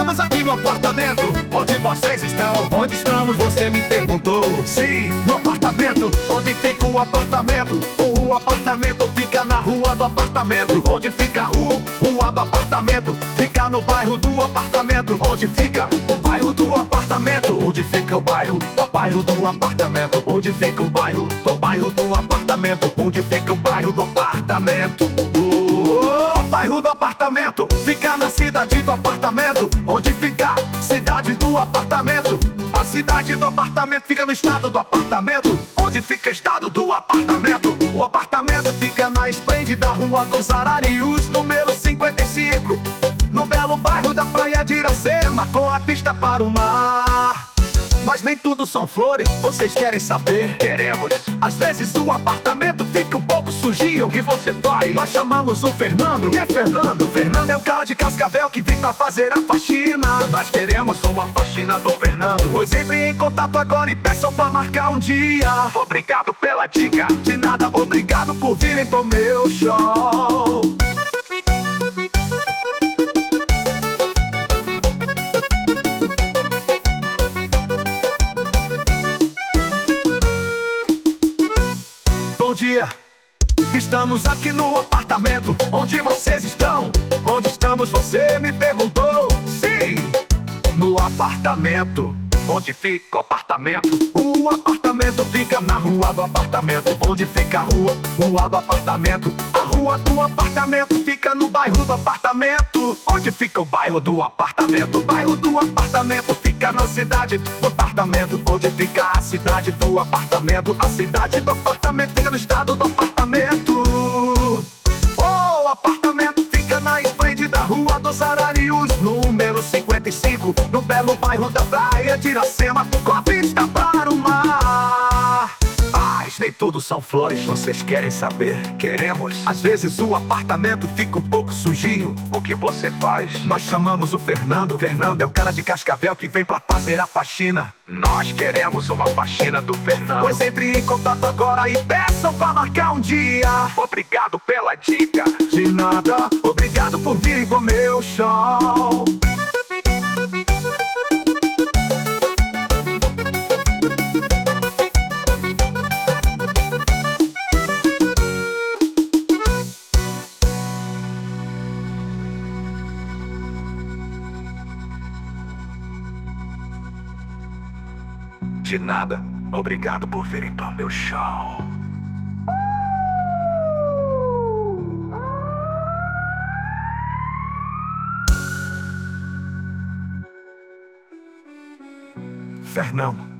Estamos aqui no apartamento. Onde vocês estão? Onde estamos? Você me perguntou. Sim, no apartamento. Onde fica o apartamento? O apartamento fica na rua do apartamento. Onde fica a rua do apartamento? Fica no bairro do apartamento. Onde fica o bairro do apartamento? Onde fica o bairro do apartamento? Onde fica o bairro do apartamento? Onde fica o bairro do apartamento? O bairro do apartamento fica na cidade do apartamento. Onde fica a cidade do apartamento? A cidade do apartamento fica no estado do apartamento. Onde fica o estado do apartamento? O apartamento fica na esplêndida Rua dos Ararius, número 55, no belo bairro da Praia de Iracema, com a pista para o mar. Mas nem tudo são flores, vocês querem saber? Queremos. Às vezes o apartamento fica um pouco sujinho, o que você faz? Nós chamamos o Fernando. Quem é Fernando? Fernando é o cara de Cascavel que vem pra fazer a faxina. Nós queremos uma faxina do Fernando. Pois entre em contato agora e peçam pra marcar um dia. Obrigado pela dica, de nada, obrigado por virem pro meu show. Bom dia, estamos aqui no apartamento. Onde vocês estão? Onde estamos? Você me perguntou. Sim, no apartamento. Onde fica o apartamento? O apartamento fica na rua do apartamento. Onde fica a rua do apartamento? A rua do apartamento fica no bairro do apartamento. Onde fica o bairro do apartamento? O bairro do apartamento fica na cidade do apartamento. Onde fica a cidade do apartamento? A cidade do apartamento fica no estado do apartamento. O apartamento fica na esplêndida Rua dos Ararius, número 55, no belo bairro da Praia de Iracema, com a vista para o mar. Mas nem tudo são flores, vocês querem saber? Queremos. Às vezes o apartamento fica um pouco sujinho, o que você faz? Nós chamamos o Fernando. Fernando é o cara de Cascavel que vem pra fazer a faxina. Nós queremos uma faxina do Fernando. Pois entre em contato agora e peçam pra marcar um dia. Obrigado pela dica, de nada, obrigado por virem pro meu show. De nada, obrigado por virem para o meu show. Fernando.